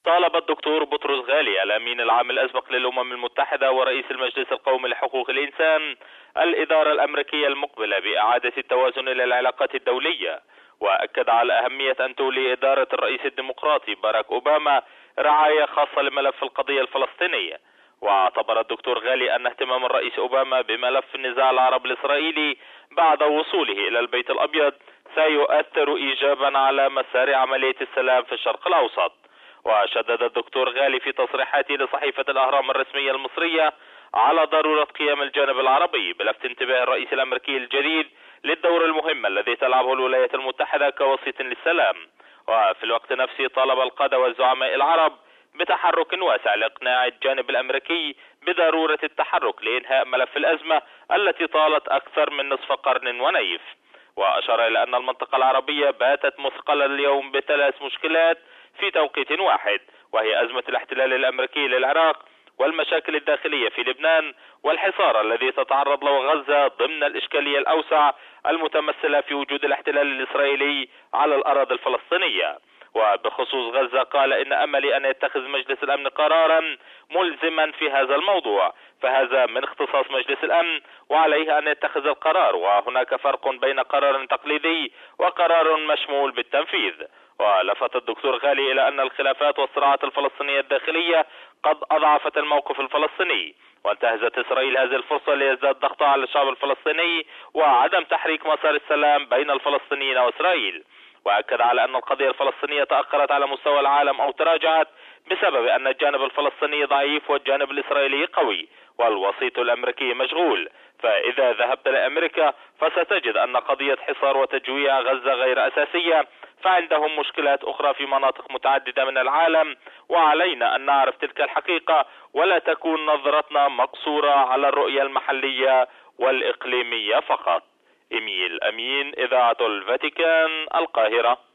طالب الدكتور بطرس غالي الأمين العام الأسبق للأمم المتحدة ورئيس المجلس القومي لحقوق الإنسان الإدارة الأمريكية المقبلة بإعادة التوازن إلى العلاقات الدولية، وأكد على أهمية أن تولي إدارة الرئيس الديمقراطي باراك أوباما رعاية خاصة لملف القضية الفلسطينية. واعتبر الدكتور غالي أن اهتمام الرئيس أوباما بملف النزاع العربي الإسرائيلي بعد وصوله إلى البيت الأبيض سيؤثر إيجابا على مسار عملية السلام في الشرق الأوسط. وشدد الدكتور غالي في تصريحاته لصحيفة الأهرام الرسمية المصرية على ضرورة قيام الجانب العربي بلفت انتباه الرئيس الأمريكي الجديد للدور المهم الذي تلعبه الولايات المتحدة كوسيط للسلام. وفي الوقت نفسه طالب القادة والزعماء العرب بتحرك واسع لإقناع الجانب الأمريكي بضرورة التحرك لإنهاء ملف الأزمة التي طالت أكثر من نصف قرن ونيف. وأشار إلى أن المنطقة العربية باتت مثقلة اليوم بثلاث مشكلات في توقيت واحد، وهي أزمة الاحتلال الأمريكي للعراق، والمشاكل الداخلية في لبنان، والحصار الذي تتعرض له غزة ضمن الإشكالية الأوسع المتمثلة في وجود الاحتلال الإسرائيلي على الأراضي الفلسطينية. وبخصوص غزة قال: إن أملي أن يتخذ مجلس الأمن قرارا ملزما في هذا الموضوع، فهذا من اختصاص مجلس الأمن وعليه أن يتخذ القرار، وهناك فرق بين قرار تقليدي وقرار مشمول بالتنفيذ. ولفت الدكتور غالي إلى أن الخلافات والصراعات الفلسطينية الداخلية قد أضعفت الموقف الفلسطيني، وانتهزت إسرائيل هذه الفرصة ليزداد ضغطها على الشعب الفلسطيني وعدم تحريك مسار السلام بين الفلسطينيين وإسرائيل. وأكد على أن القضية الفلسطينية تأخرت على مستوى العالم أو تراجعت بسبب أن الجانب الفلسطيني ضعيف والجانب الإسرائيلي قوي والوسيط الأمريكي مشغول. فإذا ذهبت لأمريكا فستجد أن قضية حصار وتجويع غزة غير أساسية، فعندهم مشكلات أخرى في مناطق متعددة من العالم، وعلينا أن نعرف تلك الحقيقة ولا تكون نظرتنا مقصورة على الرؤية المحلية والإقليمية فقط. إيميل أمين، إذاعة الفاتيكان، القاهرة.